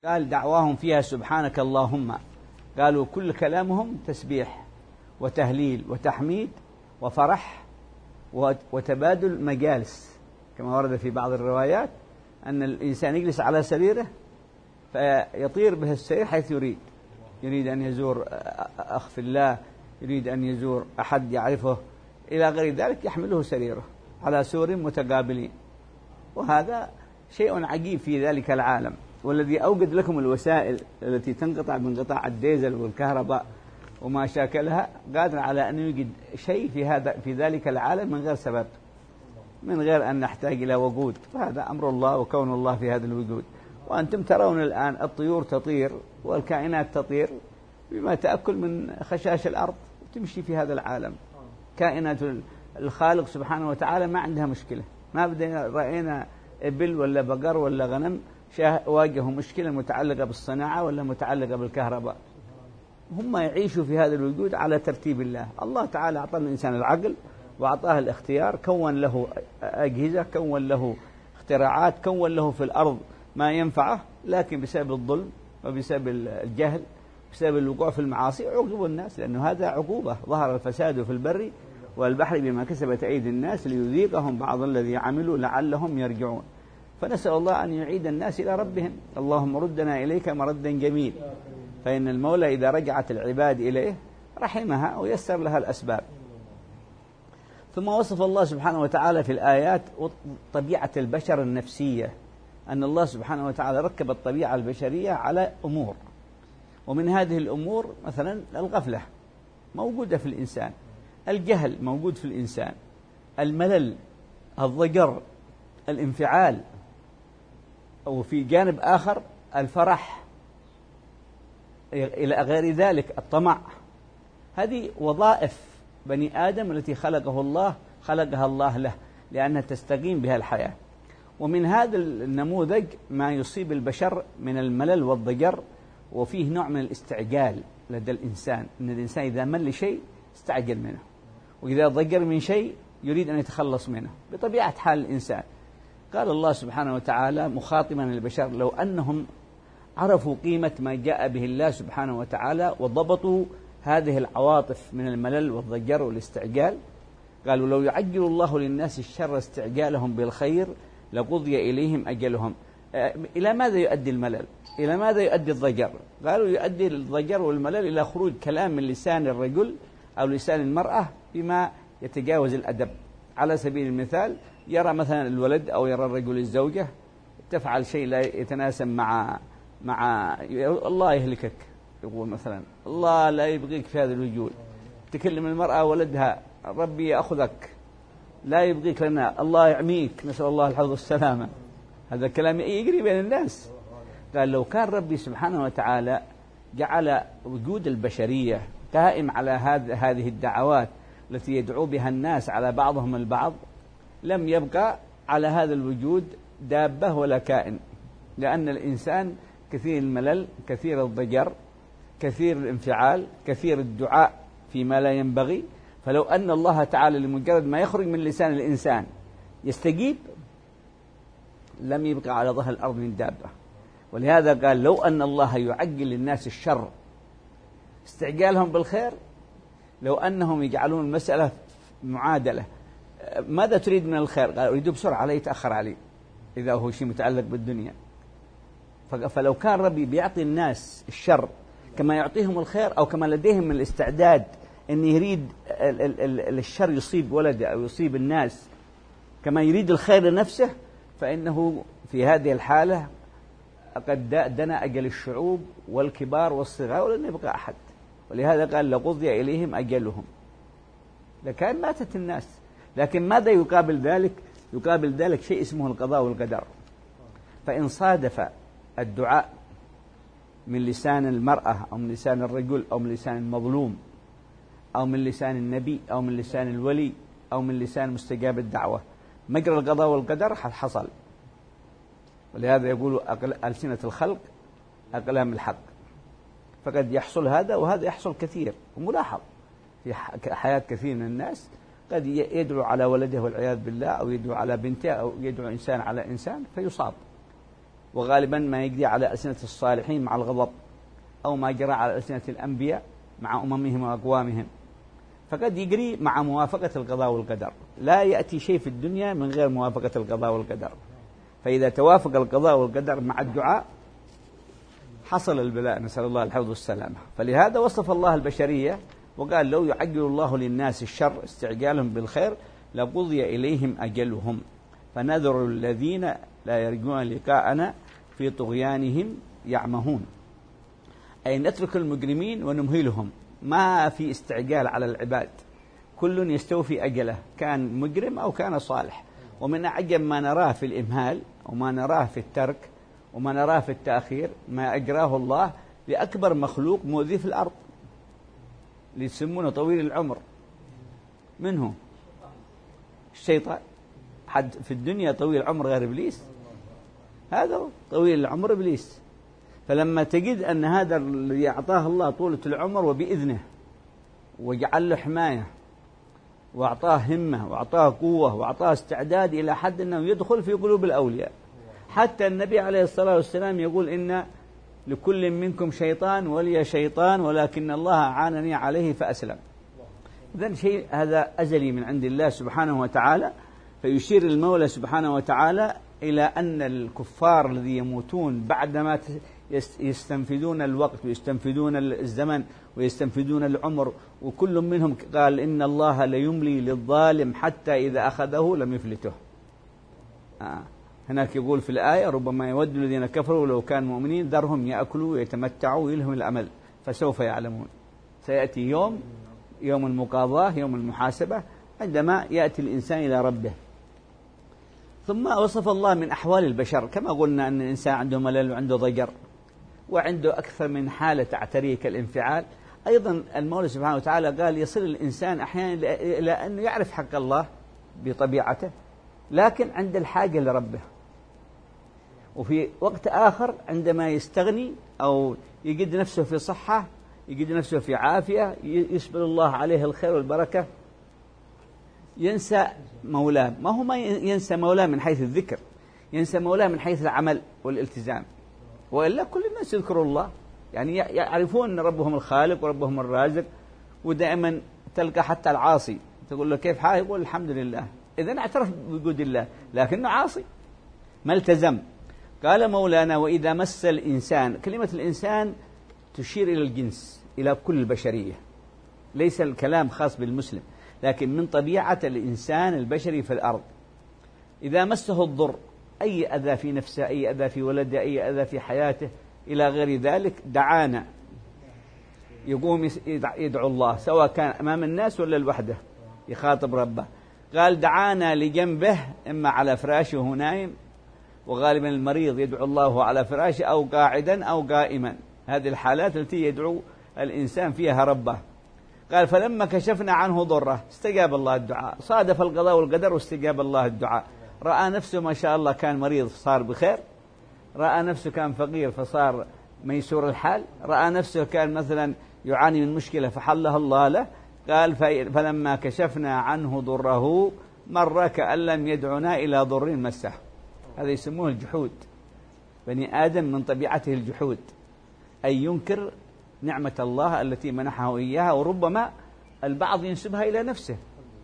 قال دعواهم فيها سبحانك اللهم، قالوا كل كلامهم تسبيح وتهليل وتحميد وفرح وتبادل مجالس، كما ورد في بعض الروايات أن الإنسان يجلس على سريره فيطير به السرير حيث يريد أن يزور أخ في الله، يريد أن يزور أحد يعرفه إلى غير ذلك، يحمله سريره على سور متقابلين. وهذا شيء عجيب في ذلك العالم، والذي أوجد لكم الوسائل التي تنقطع بانقطاع الديزل والكهرباء وما شاكلها قادر على أن يوجد شيء في ذلك العالم من غير سبب، من غير أن نحتاج إلى وجود. فهذا أمر الله وكون الله في هذا الوجود. وأنتم ترون الآن الطيور تطير والكائنات تطير بما تأكل من خشاش الأرض وتمشي في هذا العالم. كائنات الخالق سبحانه وتعالى ما عندها مشكلة. ما بدنا رأينا إبل ولا بقر ولا غنم واجهوا مشكلة متعلقة بالصناعة ولا متعلقة بالكهرباء، هم يعيشوا في هذا الوجود على ترتيب الله. الله تعالى أعطى الإنسان العقل وأعطاه الاختيار، كون له أجهزة، كون له اختراعات، كون له في الأرض ما ينفعه، لكن بسبب الظلم وبسبب الجهل بسبب الوقوع في المعاصي عوقبوا الناس، لأنه هذا عقوبة. ظهر الفساد في البر والبحر بما كسبت أيدي الناس ليذيقهم بعض الذي عملوا لعلهم يرجعون. فنسأل الله أن يعيد الناس إلى ربهم. اللهم ردنا إليك مردا جميل، فإن المولى إذا رجعت العباد إليه رحمها ويسر لها الأسباب. ثم وصف الله سبحانه وتعالى في الآيات طبيعة البشر النفسية، أن الله سبحانه وتعالى ركب الطبيعة البشرية على أمور، ومن هذه الأمور مثلا الغفلة موجودة في الإنسان، الجهل موجود في الإنسان، الملل، الضجر، الانفعال، وفي جانب آخر الفرح، إلى غير ذلك الطمع. هذه وظائف بني آدم التي خلقها الله له لأنها تستقيم بها الحياة. ومن هذا النموذج ما يصيب البشر من الملل والضجر، وفيه نوع من الاستعجال لدى الإنسان، أن الإنسان إذا مل شيء استعجل منه، وإذا ضجر من شيء يريد أن يتخلص منه بطبيعة حال الإنسان. قال الله سبحانه وتعالى مخاطبا البشر: لو أنهم عرفوا قيمة ما جاء به الله سبحانه وتعالى وضبطوا هذه العواطف من الملل والضجر والاستعجال، قالوا: لو يعجل الله للناس الشر استعجالهم بالخير لقضي إليهم أجلهم. إلى ماذا يؤدي الملل؟ إلى ماذا يؤدي الضجر؟ قالوا: يؤدي الضجر والملل إلى خروج كلام من لسان الرجل أو لسان المرأة بما يتجاوز الأدب. على سبيل المثال، يرى مثلا الولد أو يرى الرجل الزوجة تفعل شيء لا يتناسب مع الله يهلكك، يقول مثلا الله لا يبغيك في هذا الوجود. تكلم المرأة ولدها: ربي يأخذك، لا يبغيك لنا، الله يعميك، نسأل الله الحفظ والسلامة. هذا كلام يجري بين الناس. قال: لو كان ربي سبحانه وتعالى جعل وجود البشرية قائم على هذه الدعوات التي يدعو بها الناس على بعضهم البعض، لم يبقى على هذا الوجود دابة ولا كائن، لأن الإنسان كثير الملل، كثير الضجر، كثير الانفعال، كثير الدعاء فيما لا ينبغي. فلو أن الله تعالى لمجرد ما يخرج من لسان الإنسان يستجيب، لم يبقى على ظهر الأرض من دابة. ولهذا قال: لو أن الله يعجل للناس الشر استعجالهم بالخير، لو أنهم يجعلون المسألة معادلة، ماذا تريد من الخير؟ قال: أريد بسرعة لا يتأخر علي إذا هو شيء متعلق بالدنيا. فلو كان ربي بيعطي الناس الشر كما يعطيهم الخير، أو كما لديهم من الاستعداد أن يريد الشر يصيب ولده أو يصيب الناس كما يريد الخير لنفسه، فإنه في هذه الحالة قد دنا أجل الشعوب والكبار والصغار ولن يبقى أحد. ولهذا قال: لقضي إليهم أجلهم، لكان ماتت الناس. لكن ماذا يقابل ذلك؟ يقابل ذلك شيء اسمه القضاء والقدر. فإن صادف الدعاء من لسان المرأة أو من لسان الرجل أو من لسان المظلوم أو من لسان النبي أو من لسان الولي أو من لسان مستجاب الدعوة مجرى القضاء والقدر حصل. ولهذا يقول: ألسنة الخلق أقلام الحق. فقد يحصل هذا، وهذا يحصل كثير وملاحظ في حياة كثير من الناس. قد يدعو على ولده والعياذ بالله، أو يدعو على بنته، أو يدعو إنسان على إنسان فيصاب. وغالبا ما يجري على ألسنة الصالحين مع الغضب، أو ما جرى على ألسنة الأنبياء مع أممهم وأقوامهم، فقد يجري مع موافقة القضاء والقدر. لا يأتي شيء في الدنيا من غير موافقة القضاء والقدر، فإذا توافق القضاء والقدر مع الدعاء حصل البلاء، نسأل الله الحفظ والسلامة. فلهذا وصف الله البشرية وقال: لو يعجل الله للناس الشر استعجالهم بالخير لقضي إليهم أجلهم فنذر الذين لا يرجون لقاءنا في طغيانهم يعمهون. أي نترك المجرمين ونمهلهم، ما في استعجال على العباد، كل يستوفي أجله، كان مجرم أو كان صالح. ومن أعجب ما نراه في الإمهال وما نراه في الترك وما نراه في التأخير ما أجراه الله لأكبر مخلوق مؤذي في الأرض، اللي يسمونه طويل العمر. منه الشيطان. حد في الدنيا طويل العمر غير إبليس؟ هذا طويل العمر إبليس. فلما تجد أن هذا الذي أعطاه الله طولة العمر وبإذنه وجعل له حماية وأعطاه همة وأعطاه قوة وأعطاه استعداد إلى حد أنه يدخل في قلوب الأولياء. حتى النبي عليه الصلاة والسلام يقول: إن لكل منكم شيطان ولي شيطان ولكن الله أعانني عليه فأسلم. إذن شيء هذا أزلي من عند الله سبحانه وتعالى. فيشير المولى سبحانه وتعالى إلى أن الكفار الذي يموتون بعدما يستنفذون الوقت ويستنفذون الزمن ويستنفذون العمر، وكل منهم قال: إن الله ليملي للظالم حتى إذا أخذه لم يفلته. هناك يقول في الآية: ربما يود الذين كفروا لو كانوا مؤمنين ذرهم يأكلوا ويتمتعوا ويلهم الأمل فسوف يعلمون. سيأتي يوم المقاضاة، يوم المحاسبة، عندما يأتي الإنسان إلى ربه. ثم وصف الله من أحوال البشر، كما قلنا أن الإنسان عنده ملل وعنده ضجر وعنده أكثر من حالة تعتريه كالانفعال. أيضا المولى سبحانه وتعالى قال: يصل الإنسان أحيانا إلى أن يعرف حق الله بطبيعته، لكن عند الحاجة لربه. وفي وقت آخر عندما يستغني أو يجد نفسه في صحة، يجد نفسه في عافية، يسبل الله عليه الخير والبركة، ينسى مولاه. ما هو ما ينسى مولاه من حيث الذكر، ينسى مولاه من حيث العمل والالتزام. وإلا كل الناس يذكروا الله، يعني يعرفون أن ربهم الخالق وربهم الرازق. ودائما تلقى حتى العاصي تقول له: كيف حالك؟ يقول: الحمد لله. إذن اعترف بوجود الله لكنه عاصي ما التزم. قال مولانا: وإذا مس الإنسان. كلمة الإنسان تشير إلى الجنس، إلى كل البشرية، ليس الكلام خاص بالمسلم، لكن من طبيعة الإنسان البشري في الأرض. إذا مسه الضر، أي أذى في نفسه، أي أذى في ولده، أي أذى في حياته إلى غير ذلك، دعانا، يقوم يدعو الله، سواء كان أمام الناس ولا لوحده يخاطب ربه. قال: دعانا لجنبه، إما على فراشه وهو نايم، وغالبا المريض يدعو الله على فراشه أو قاعدا أو قائما، هذه الحالات التي يدعو الإنسان فيها ربه. قال: فلما كشفنا عنه ضره استجاب الله الدعاء. صادف القضاء والقدر واستجاب الله الدعاء. رأى نفسه ما شاء الله كان مريض فصار بخير، رأى نفسه كان فقير فصار ميسور الحال، رأى نفسه كان مثلا يعاني من مشكلة فحلها الله له. قال: فلما كشفنا عنه ضره مر كأن لم يدعنا إلى ضر مسه. هذا يسموه الجحود. بني آدم من طبيعته الجحود، أي ينكر نعمة الله التي منحه إياها، وربما البعض ينسبها إلى نفسه.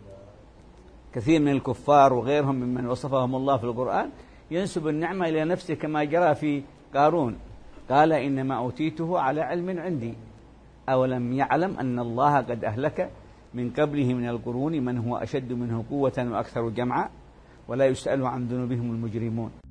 كثير من الكفار وغيرهم ممن وصفهم الله في القرآن ينسب النعمة إلى نفسه، كما جرى في قارون: قال: إنما أوتيته على علم عندي أولم يعلم أن الله قد أهلك من قبله من القرون من هو أشد منه قوة وأكثر جمعا ولا يسأل عن ذنوبهم المجرمون.